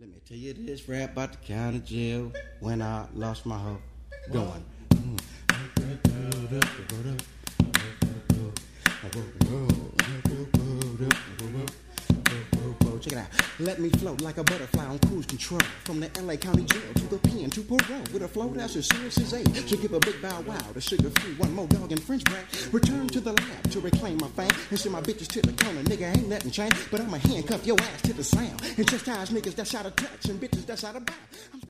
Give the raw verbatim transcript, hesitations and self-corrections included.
Let me tell you this rap about the county jail when I lost my hoe. Going. Check it out. Let me float like a butterfly on cruise control from the L A County Jail to the pen to parole with a flow that's as serious as eight. So give a big bow wow to sugar free, one more dog and French bread. Return to the lab to reclaim my fame and send my bitches to the corner. Nigga ain't nothing changed, but I'ma handcuff your ass to the sound. And chastise niggas that's out of touch and bitches that's out of bounds.